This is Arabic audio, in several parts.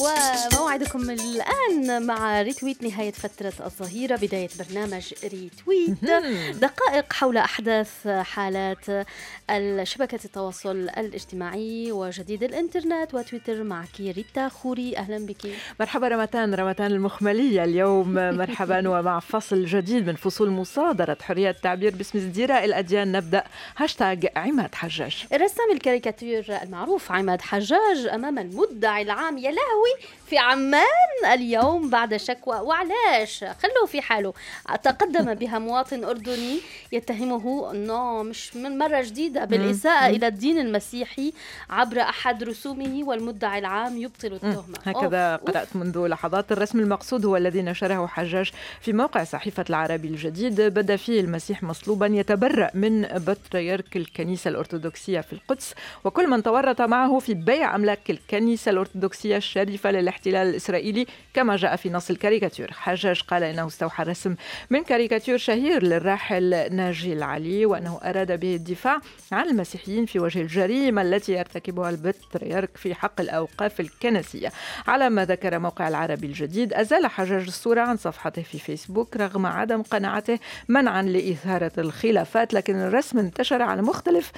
وموعدكم الآن مع ريتويت نهاية فترة الظهيرة، بداية برنامج ريتويت، دقائق حول أحداث حالات شبكة التواصل الاجتماعي وجديد الإنترنت وتويتر. معك ريتا خوري، أهلا بك. مرحبا رمتان المخملية اليوم. مرحبا ومع فصل جديد من فصول مصادرة حرية التعبير باسم ازدراء الأديان. نبدأ هاشتاج عماد حجاج. الرسام الكاريكاتير المعروف عماد حجاج أمام المدعي العام يا لهوي في عمان اليوم بعد شكوى، وعلاش خلوه في حاله. تقدم بها مواطن أردني يتهمه أنه مش من مرة جديدة بالإساءة إلى الدين المسيحي عبر أحد رسومه، والمدعي العام يبطل التهمة. هكذا قرأت منذ لحظات. الرسم المقصود هو الذي نشره حجاج في موقع صحيفة العربي الجديد، بدا فيه المسيح مصلوبا يتبرأ من بطريرك الكنيسة الأرثوذكسية في القدس وكل من تورط معه في بيع أملاك الكنيسة الأرثوذكسية الشريفة للاحتلال الإسرائيلي كما جاء في نص الكاريكاتير. حجاج قال إنه استوحى الرسم من كاريكاتير شهير للراحل ناجي العلي، وأنه أراد به الدفاع عن المسيحيين في وجه الجريمة التي يرتكبها البطريرك في حق الأوقاف الكنسية. على ما ذكر موقع العربي الجديد، أزال حجاج الصورة عن صفحته في فيسبوك رغم عدم قناعته منعا لإثارة الخلافات، لكن الرسم انتشر على مختلف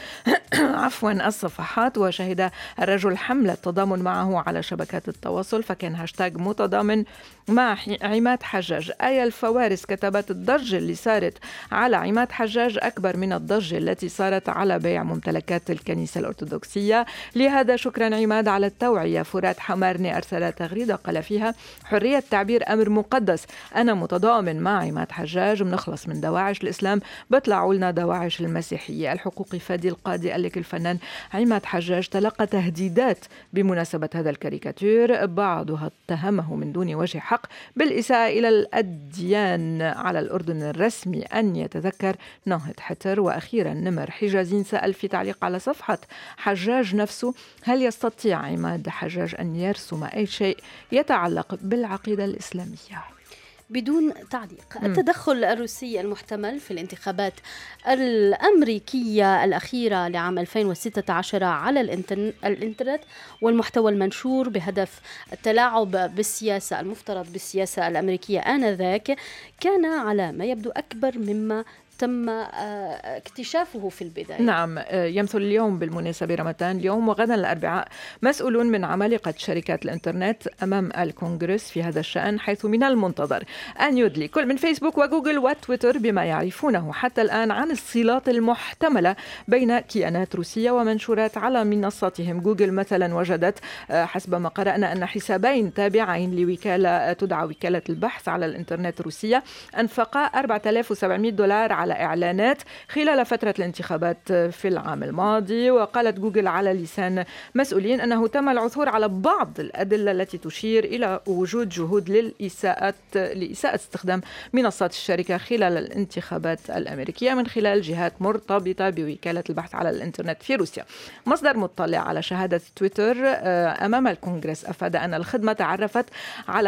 الصفحات، وشهد الرجل حملة تضامن معه على شبكات التواصل، فكان هاشتاج متضامن مع عماد حجاج. آية الفوارس كتبت: الضجة اللي صارت على عماد حجاج أكبر من الضجة التي صارت على بيع ممتلكات الكنيسة الأرثوذكسية، لهذا شكرا عماد على التوعية. فرات حمارني أرسل تغريدة قال فيها: حرية التعبير أمر مقدس، أنا متضامن مع عماد حجاج، بنخلص من دواعش الإسلام بطلعوا لنا دواعش المسيحية. الحقوقي فادي القاضي قال لك الفنان عماد حجاج تلقى تهديدات بمناسبة هذا الكاريكاتير، بعضها اتهمه من دون وجه حق بالإساءة إلى الأديان. على الأردن الرسمي أن يتذكر ناهض حتر. وأخيرا نمر حجازين سأل في تعليق على صفحة حجاج نفسه: هل يستطيع عماد حجاج أن يرسم أي شيء يتعلق بالعقيدة الإسلامية؟ بدون تعليق. التدخل الروسي المحتمل في الانتخابات الأمريكية الأخيرة لعام 2016 على الإنترنت والمحتوى المنشور بهدف التلاعب بالسياسة المفترض بالسياسة الأمريكية آنذاك كان على ما يبدو أكبر مما تم اكتشافه في البداية. نعم، يمثل اليوم بالمناسبة رمضان اليوم وغدا الأربعاء مسؤولون من عمالقة شركات الإنترنت أمام الكونغرس في هذا الشأن، حيث من المنتظر أن يدلي كل من فيسبوك وجوجل وتويتر بما يعرفونه حتى الآن عن الصلات المحتملة بين كيانات روسية ومنشورات على منصاتهم. جوجل مثلا وجدت حسب ما قرأنا أن حسابين تابعين لوكالة تدعى وكالة البحث على الإنترنت الروسية أنفقا $4700 على إعلانات خلال فترة الانتخابات في العام الماضي. وقالت جوجل على لسان مسؤولين أنه تم العثور على بعض الأدلة التي تشير إلى وجود جهود لإساءة استخدام منصات الشركة خلال الانتخابات الأمريكية من خلال جهات مرتبطة بوكالة البحث على الإنترنت في روسيا. مصدر مطلع على شهادة تويتر أمام الكونغرس أفاد أن الخدمة تعرفت على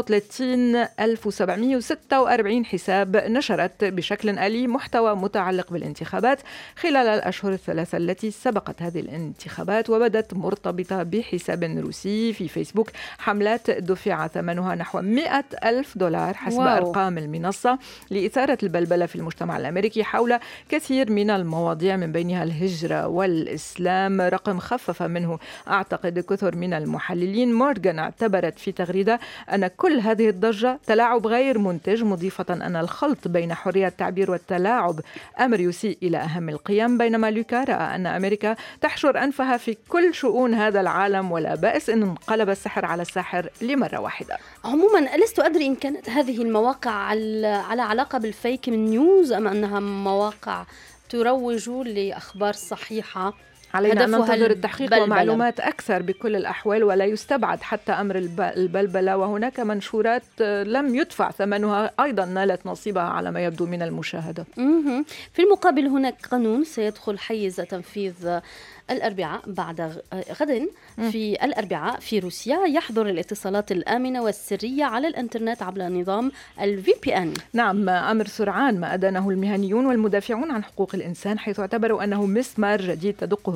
36,746 حساب نشرت بشكل آلي محتوى متعلق بالانتخابات خلال الأشهر الثلاثة التي سبقت هذه الانتخابات، وبدت مرتبطة بحساب روسي في فيسبوك. حملات دفع ثمنها نحو $100,000 حسب أرقام المنصة لإثارة البلبلة في المجتمع الأمريكي حول كثير من المواضيع من بينها الهجرة والإسلام، رقم خفف منه أعتقد كثر من المحللين. مورغان اعتبرت في تغريدة أن كل هذه الضجة تلاعب غير منتج، مضيفة أن الخلط بين حرية التعبير والتلاعب أمر يسيء إلى أهم القيم، بينما لوكا رأى أن أمريكا تحشر أنفها في كل شؤون هذا العالم ولا بأس إن انقلب السحر على الساحر لمرة واحدة. عموما لست أدري إن كانت هذه المواقع على علاقة بالفيك من نيوز أم أنها مواقع تروج لأخبار صحيحة. علينا أن ننتظر التحقيق ومعلومات أكثر بكل الأحوال، ولا يستبعد حتى أمر البلبلة. وهناك منشورات لم يدفع ثمنها أيضا نالت نصيبها على ما يبدو من المشاهدة. في المقابل هناك قانون سيدخل حيز تنفيذ الأربعاء بعد غد في الأربعاء في روسيا يحظر الاتصالات الآمنة والسرية على الإنترنت عبر نظام VPN. نعم، أمر سرعان ما أدانه المهنيون والمدافعون عن حقوق الإنسان، حيث اعتبروا أنه مسمار جديد تدقه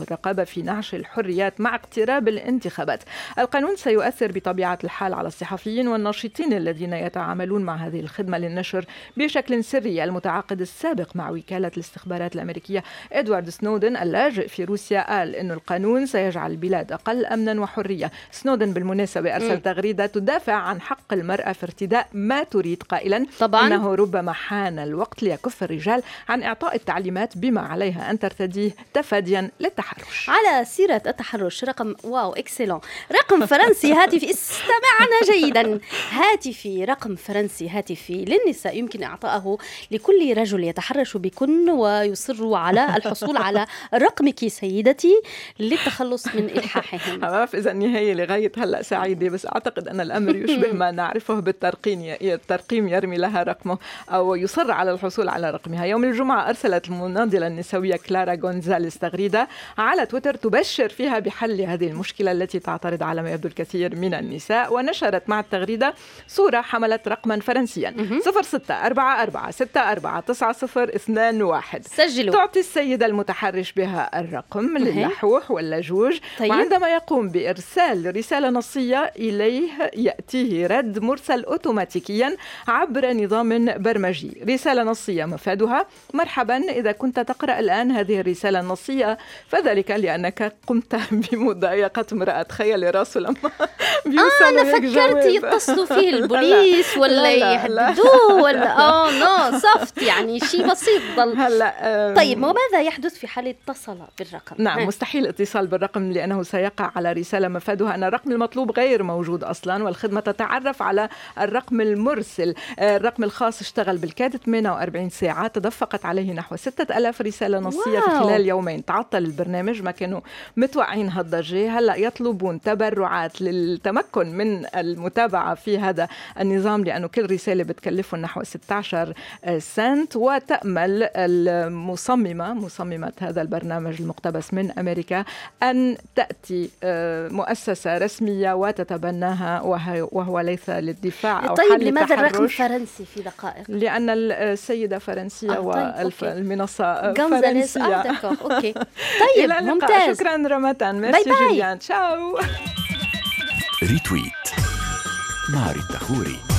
الرقابة في نعش الحريات مع اقتراب الانتخابات. القانون سيؤثر بطبيعة الحال على الصحفيين والناشطين الذين يتعاملون مع هذه الخدمة للنشر بشكل سري. المتعاقد السابق مع وكالة الاستخبارات الأمريكية إدوارد سنودن اللاجئ في روسيا قال إنه القانون سيجعل البلاد أقل أمنا وحرية. سنودن بالمناسبة أرسل تغريدة تدافع عن حق المرأة في ارتداء ما تريد، قائلا طبعا إنه ربما حان الوقت ليكف الرجال عن إعطاء التعليمات بما عليها أن ترتديه تفاديا للتحرش. على سيرة التحرش، رقم واو إكسلون، رقم فرنسي هاتفي، استمعنا جيدا، هاتفي، رقم فرنسي هاتفي للنساء يمكن إعطائه لكل رجل يتحرش بكن ويصر على الحصول على رقمك سيدتي للتخلص من إلحاحهم. ما بعرف إذا النهاية لغاية هلأ سعيدة، بس أعتقد أن الأمر يشبه ما نعرفه بالترقيم يرمي لها رقمه أو يصر على الحصول على رقمها. يوم الجمعة أرسلت المناضلة النسوية كلارا غونزاليس تغريدة على تويتر تبشر فيها بحل هذه المشكلة التي تعترض على ما يبدو الكثير من النساء، ونشرت مع التغريدة صورة حملت رقما فرنسيا 0644649021. سجلوا. تعطي السيدة المتحرش بها الرقم للحوح واللجوج. طيب. وعندما يقوم بإرسال رسالة نصية إليه يأتيه رد مرسل أوتوماتيكيا عبر نظام برمجي. رسالة نصية مفادها: مرحبا، إذا كنت تقرأ الآن هذه الرسالة النصية فذلك لأنك قمت بمضايقة امرأة. تخيل راسه لما أنا فكرت يتصلوا فيه البوليس ولا يهددوه ولا نو صفت، يعني شيء بسيط ضل. هلا طيب وماذا يحدث في حال اتصل بالرقم؟ نعم مستحيل اتصال بالرقم لأنه سيقع على رسالة مفادها أن الرقم المطلوب غير موجود أصلا، والخدمة تتعرف على الرقم المرسل. الرقم الخاص اشتغل بالكاد 48 ساعة، تدفقت عليه نحو 6000 رسالة نصية في خلال يومين. تعطل البرنامج، ما كانوا متوقعين هالضجة. هلأ يطلبون تبرعات للتمكن من المتابعة في هذا النظام لأنه كل رسالة بتكلفهم نحو 16 سنت. وتأمل مصممة هذا البرنامج المقتبس من أمريكا أن تأتي مؤسسة رسمية وتتبناها، وهو ليس للدفاع أو طيب لماذا الرقم فرنسي في دقائق؟ لأن السيدة فرنسية والمنصة فرنسية. أوكي. طيب ممتاز. شكرا رمتان. ميرسي جوليان. تشاو. ريتويت مع ريتا خوري.